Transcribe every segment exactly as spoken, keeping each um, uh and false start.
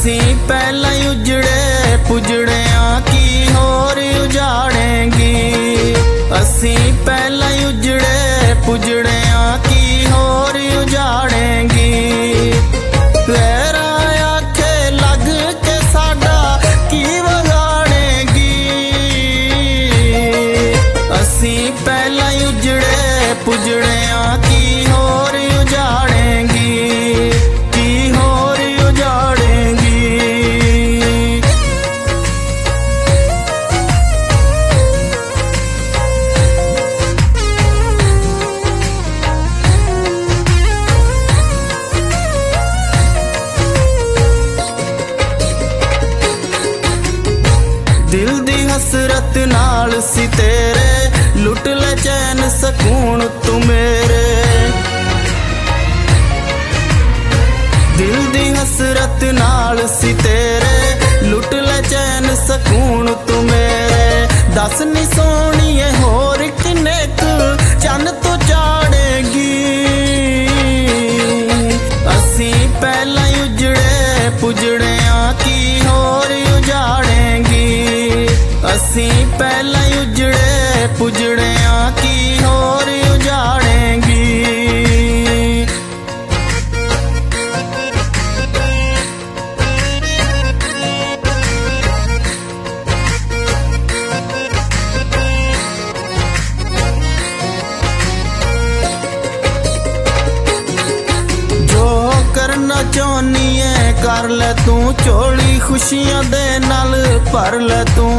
असी पहला ही उजड़े पुजड़ियां की होर उजाड़ेंगी। असी पहला ही उजड़े पुजड़ियां की होर उजाड़ेंगी। गैरा आखे लग के साडा की वगाड़ेंगी। असी पहला ही उजड़े पुजड़ियां की होर उजाड़ेंगी, की होर उजाड़ेंगी। दिल दी हसरत नाल सी तेरे लुट ले चैन सकून तू मेरे। दिल दी हसरत नाल सी तेरे लुट ले चैन सकून तू मेरे। दस नी सोहणीए होर किन्ने कु चन्न तू चाड़ेगी। असी पहला ही उजड़े पुजड़ियां की होर उजाड़ेंगी। असी पहला ही उजड़े पुजड़ियां की होर उजाड़ेंगी। जो करना चाहनी है कर ले तू, झोली खुशियां दे नाल भर ले तू।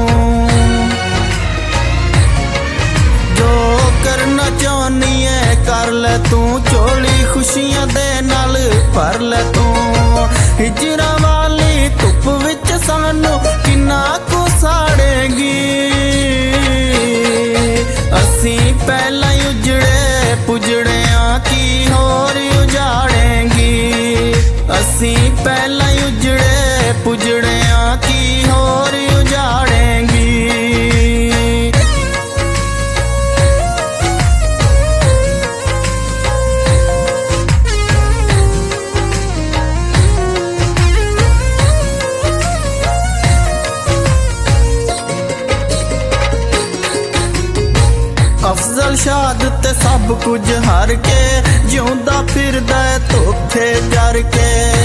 जो करना चाहनी है कर ले तू, झोली खुशियां दे नाल भर ले तू। हिजरा वाली धुप विच सानू किन्ना कु साड़ेगी। असी पहला ही उजड़े पुजड़ियां की होर उजाड़ेंगी। असी पहला ही उजड़े पुजड़ियां की होर उजाड़ेंगी। अफजल शाद ते सब कुछ हार के जिउंदा फिरदा धोखे जर के।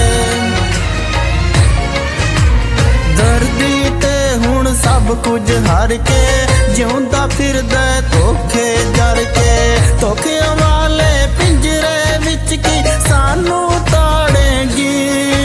दर्दी ते हुण सब कुछ हार के जिउंदा फिरदा धोखे जर के। धोखे वाले पिंजरे विच की सानू ताड़ेगी।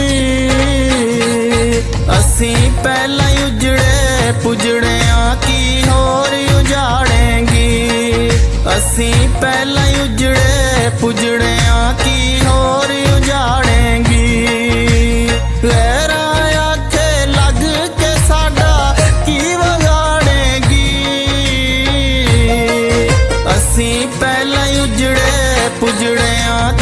असी पहला ही उजड़े पुजड़ियां की होर उजाड़ेंगी। असी पहला ही उजड़े पुजड़ियां की होर उजाड़ेंगी। गैरा आखे लग के साडा की वगाड़ेंगी। असी पहला ही उजड़े पुजड़ियां